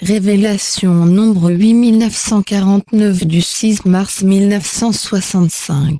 Révélation nombre 8949 du 6 mars 1965.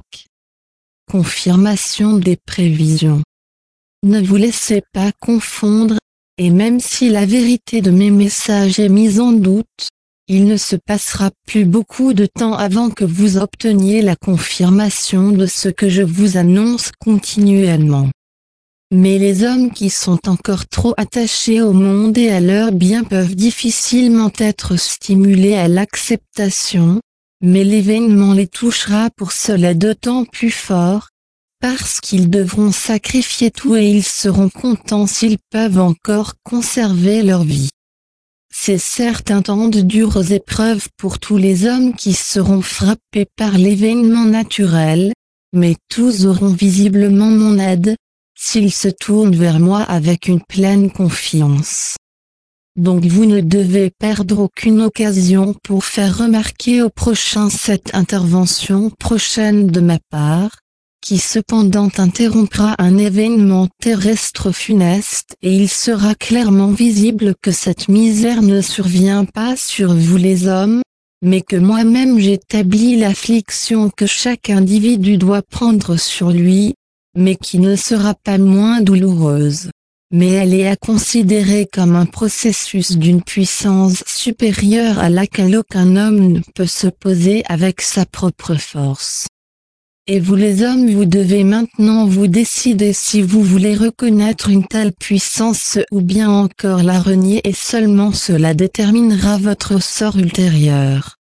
Confirmation des prévisions. Ne vous laissez pas confondre, et même si la vérité de mes messages est mise en doute, il ne se passera plus beaucoup de temps avant que vous obteniez la confirmation de ce que je vous annonce continuellement. Mais les hommes qui sont encore trop attachés au monde et à leur bien peuvent difficilement être stimulés à l'acceptation, mais l'événement les touchera pour cela d'autant plus fort, parce qu'ils devront sacrifier tout et ils seront contents s'ils peuvent encore conserver leur vie. C'est certes un temps de dures épreuves pour tous les hommes qui seront frappés par l'événement naturel, mais tous auront visiblement mon aide, s'ils se tournent vers moi avec une pleine confiance. Donc vous ne devez perdre aucune occasion pour faire remarquer au prochain cette intervention prochaine de ma part, qui cependant interrompra un événement terrestre funeste et il sera clairement visible que cette misère ne survient pas sur vous les hommes, mais que moi-même j'établis l'affliction que chaque individu doit prendre sur lui, mais qui ne sera pas moins douloureuse. Mais elle est à considérer comme un processus d'une puissance supérieure à laquelle aucun homme ne peut s'opposer avec sa propre force. Et vous les hommes vous devez maintenant vous décider si vous voulez reconnaître une telle puissance ou bien encore la renier et seulement cela déterminera votre sort ultérieur.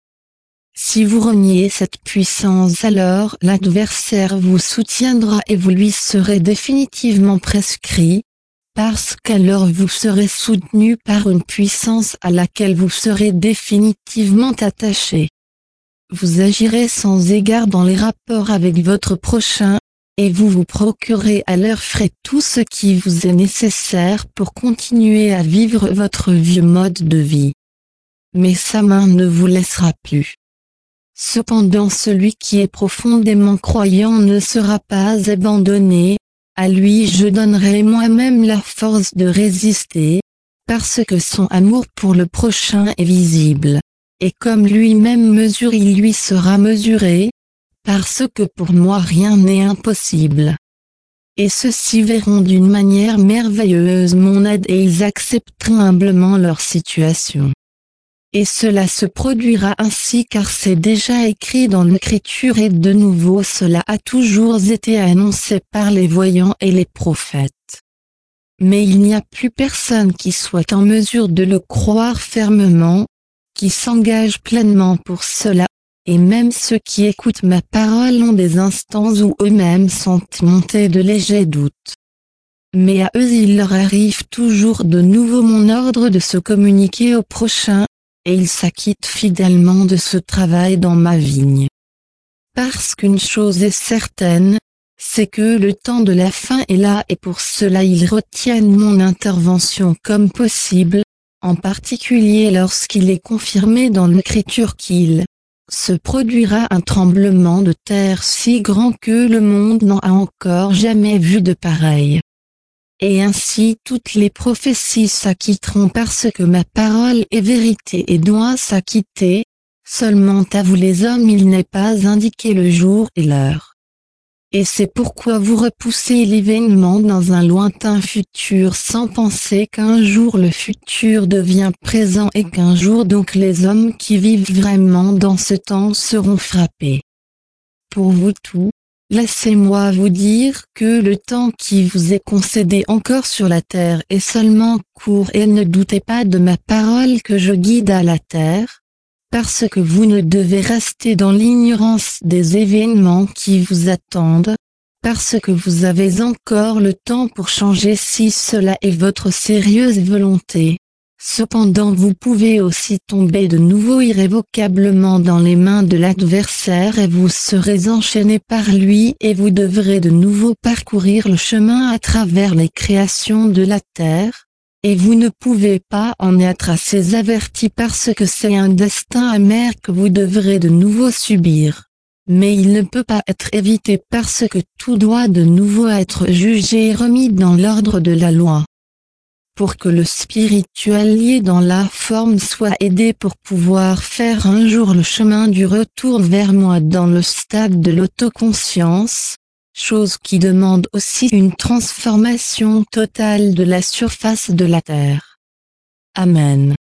Si vous reniez cette puissance alors l'adversaire vous soutiendra et vous lui serez définitivement prescrit, parce qu'alors vous serez soutenu par une puissance à laquelle vous serez définitivement attaché. Vous agirez sans égard dans les rapports avec votre prochain, et vous vous procurez à leurs frais tout ce qui vous est nécessaire pour continuer à vivre votre vieux mode de vie. Mais sa main ne vous laissera plus. Cependant celui qui est profondément croyant ne sera pas abandonné, à lui je donnerai moi-même la force de résister, parce que son amour pour le prochain est visible, et comme lui-même mesure il lui sera mesuré, parce que pour moi rien n'est impossible. Et ceux-ci verront d'une manière merveilleuse mon aide et ils accepteront humblement leur situation. Et cela se produira ainsi car c'est déjà écrit dans l'écriture et de nouveau cela a toujours été annoncé par les voyants et les prophètes. Mais il n'y a plus personne qui soit en mesure de le croire fermement, qui s'engage pleinement pour cela, et même ceux qui écoutent ma parole ont des instants où eux-mêmes sont montés de légers doutes. Mais à eux il leur arrive toujours de nouveau mon ordre de se communiquer au prochain, et ils s'acquittent fidèlement de ce travail dans ma vigne. Parce qu'une chose est certaine, c'est que le temps de la fin est là et pour cela ils retiennent mon intervention comme possible, en particulier lorsqu'il est confirmé dans l'écriture qu'il se produira un tremblement de terre si grand que le monde n'en a encore jamais vu de pareil. Et ainsi toutes les prophéties s'acquitteront parce que ma parole est vérité et doit s'acquitter, seulement à vous les hommes il n'est pas indiqué le jour et l'heure. Et c'est pourquoi vous repoussez l'événement dans un lointain futur sans penser qu'un jour le futur devient présent et qu'un jour donc les hommes qui vivent vraiment dans ce temps seront frappés. Pour vous tout, laissez-moi vous dire que le temps qui vous est concédé encore sur la terre est seulement court et ne doutez pas de ma parole que je guide à la terre, parce que vous ne devez rester dans l'ignorance des événements qui vous attendent, parce que vous avez encore le temps pour changer si cela est votre sérieuse volonté. Cependant vous pouvez aussi tomber de nouveau irrévocablement dans les mains de l'adversaire et vous serez enchaîné par lui et vous devrez de nouveau parcourir le chemin à travers les créations de la terre, et vous ne pouvez pas en être assez averti parce que c'est un destin amer que vous devrez de nouveau subir. Mais il ne peut pas être évité parce que tout doit de nouveau être jugé et remis dans l'ordre de la loi. pour que le spirituel lié dans la forme soit aidé pour pouvoir faire un jour le chemin du retour vers moi dans le stade de l'autoconscience, chose qui demande aussi une transformation totale de la surface de la Terre. Amen.